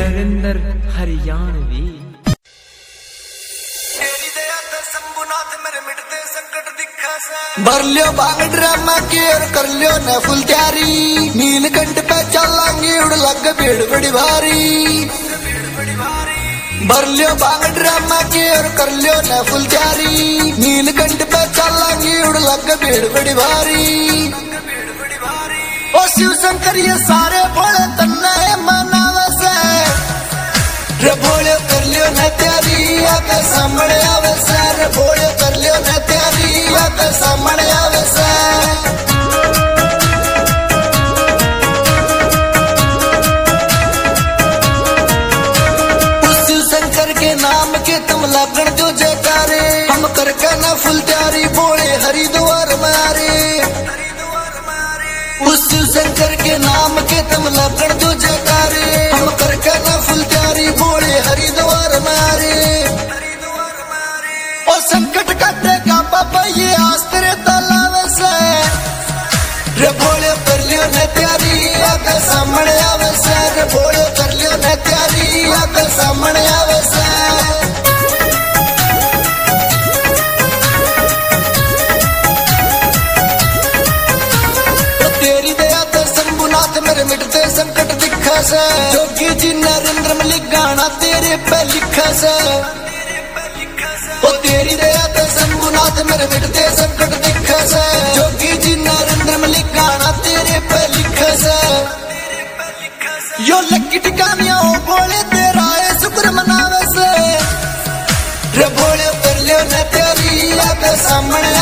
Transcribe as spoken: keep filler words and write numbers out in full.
नरेंद्र हरियाणवी। भर लियो बाग ड्रामा की और कर लियो न फुल तैयारी। नीलकंठ पे चलांगे उड़ लग भीड़ बड़ी भारी। भर लियो बाग ड्रामा की और कर लियो न फुल तैयारी। नीलकंठ पे चलांगे उड़ लग भीड़ बड़ी भारी। ओ शिव शंकर ये सारे भोले तन्ने मनावे से। रे भोले कर लियो न तैयारी आके सामने आवे से। रे भोले कर लियो न तैयारी आके सामने आवे से। शिव शंकर के नाम के तुम लगन जो जयकारे। हम करके न फुल तैयारी भोले हरिद्वार में आ रे। उस शिव शंकर के नाम के तुम लगन जो जयकारे। हम करके न फुल तैयारी भोले हरिद्वार में आ रे। और संकट कटेगा बाबा ये आस्त्र तलावे से। रे भोले कर लियो न तैयारी आके सामने आवे से। रे भोले कर लियो न तैयारी आके सामने आवे से। तो तेरी दया ते शंभुनाथ मेरे मिटते संकट दिखा से। जोगी जी नरेंद्र मलिक गाना तेरे पे लिखा से। ओ तेरी दया ते शंभुनाथ मेरे मिटते संकट दिखा से। जोगी जी नरेंद्र मलिक गाना तेरे पे लिखा से। यो लकी टिकानिया हो भोले तेरा है शुक्र मनावे से। रे भोले कर लियो न तैयारी आके सामने